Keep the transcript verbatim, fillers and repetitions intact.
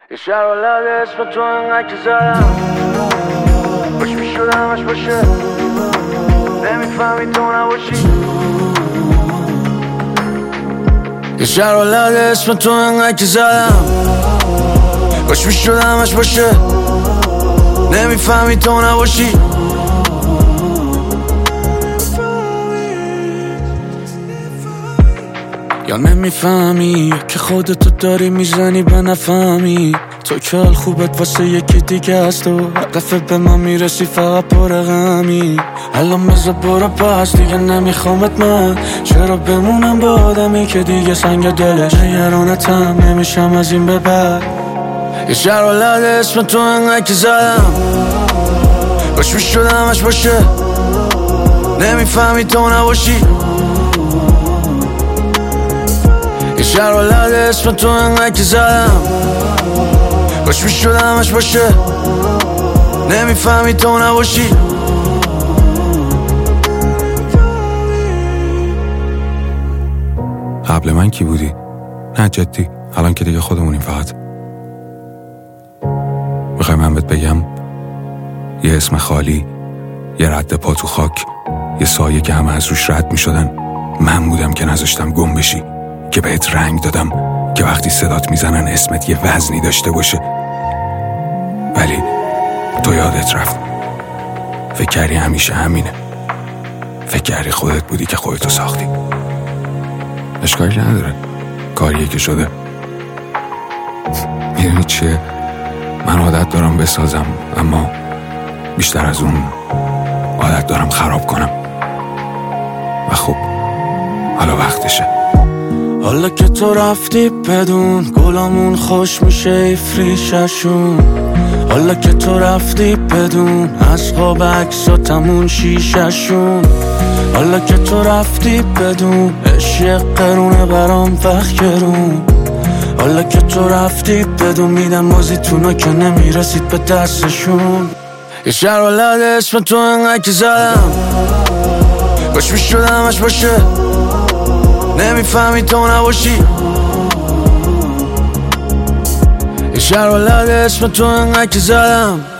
یه شهر ولد اسم تو انقدر که زدم باش میشد همش باشه نمیفهمی تو نباشی. یه شهر ولد اسم تو انقدر که زدم باش میشد همش باشه نمیفهمی تو نباشی. یا نمیفهمی که خودتو داری میزنی به نفهمی تو که حال خوبت واسه یکی دیگه هست و دفعه به من میرسی فقط پر غمی. الان بذار برو پس دیگه نمیخوامت من چرا بمونم با آدمی که دیگه سنگ دلش نگرانتم نمیشم از این به بعد. یه شهر ولد اسم تو انقدر که زدم باش میشد همش باشه نمیفهمی تو نباشی. یه شهر ولد اسم تو انقدر که زدم باش میشد همش باشه نمیفهمی تو نباشی. قبل من کی بودی؟ نه جدی الان که دیگه خودمونیم فقط. میخوای من بهت بگم یه اسم خالی، یه رد پا تو خاک، یه سایه که همه از روش رد میشدن من بودم که نذاشتم گم بشی، که بهت رنگ دادم که وقتی صدات میزنن اسمت یه وزنی داشته باشه. ولی تو یادت رفت، فکر کردی همیشه همینه، فکر کردی خودت بودی که خودتو ساختی. اشکالی نداره، کاریه که شده. میدونی چیه؟ من عادت دارم بسازم اما بیشتر از اون عادت دارم خراب کنم و خب حالا وقتشه. حالا که تو رفتی بدون گلامون خوش میشه ایفریششون. حالا که تو رفتی بدون از خواب عکساتمون شیششون. حالا که تو رفتی بدون عشق قرونه برام فخرون. حالا که تو رفتی بدون میدم بازیتونا که نمیرسید به دستشون. یه شهر ولد اسم تو انقدر که زدم باش میشد همش باشه نمیفهمی تو نباشی. یه شهر ولد اسم تو انقدر که زدم